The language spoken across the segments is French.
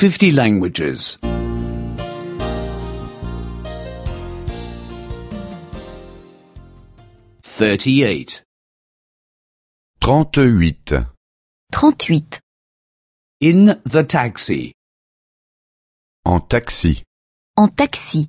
50 languages. 38. 38. 38. In the taxi. En taxi. En taxi.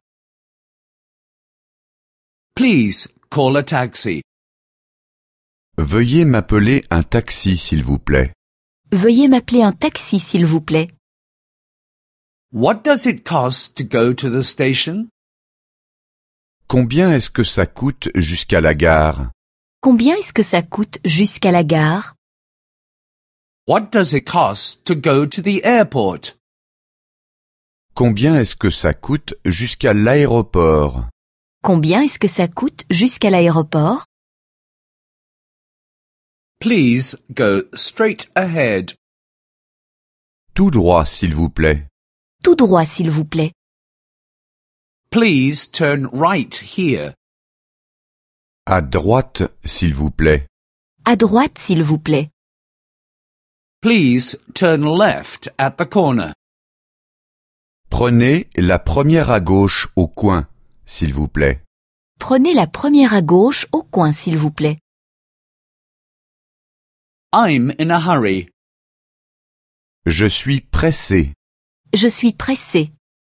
Please call a taxi. Veuillez m'appeler un taxi, s'il vous plaît. Veuillez m'appeler un taxi, s'il vous plaît. What does it cost to go to the station? Combien est-ce que ça coûte jusqu'à la gare? Combien est-ce que ça coûte jusqu'à la gare? What does it cost to go to the airport? Combien est-ce que ça coûte jusqu'à l'aéroport? Combien est-ce que ça coûte jusqu'à l'aéroport? Please go straight ahead. Tout droit, s'il vous plaît. Tout droit, s'il vous plaît. Please turn right here. À droite, s'il vous plaît. À droite, s'il vous plaît. Please turn left at the corner. Prenez la première à gauche au coin, s'il vous plaît. Prenez la première à gauche au coin, s'il vous plaît. I'm in a hurry. Je suis pressé. Je suis pressé.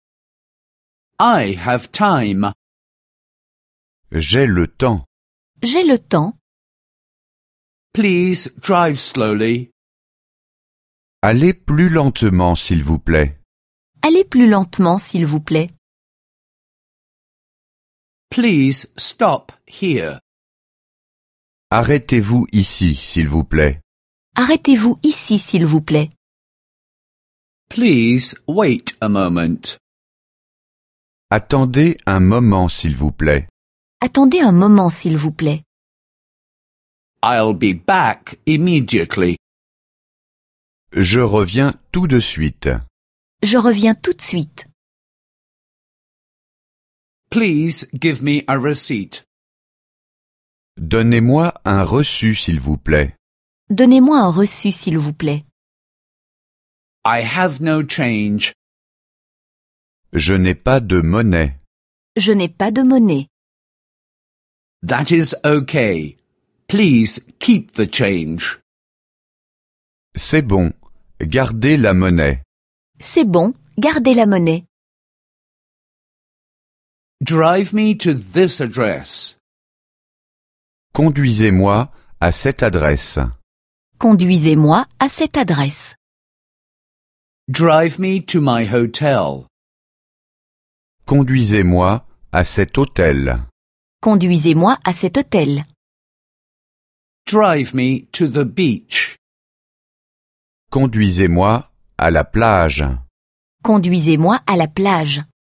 I have time. J'ai le temps. J'ai le temps. Please drive slowly. Allez plus lentement, s'il vous plaît. Allez plus lentement, s'il vous plaît. Please stop here. Arrêtez-vous ici, s'il vous plaît. Arrêtez-vous ici, s'il vous plaît. Please wait a moment. Attendez un moment, s'il vous plaît. Attendez un moment, s'il vous plaît. I'll be back immediately. Je reviens tout de suite. Je reviens tout de suite. Please give me a receipt. Donnez-moi un reçu, s'il vous plaît. Donnez-moi un reçu, s'il vous plaît. I have no change. Je n'ai pas de monnaie. Je n'ai pas de monnaie. That is okay. Please keep the change. C'est bon. Gardez la monnaie. C'est bon, gardez la monnaie. Drive me to this address. Conduisez-moi à cette adresse. Conduisez-moi à cette adresse. Drive me to my hotel. Conduisez-moi à cet hôtel. Conduisez-moi à cet hôtel. Drive me to the beach. Conduisez-moi à la plage. Conduisez-moi à la plage.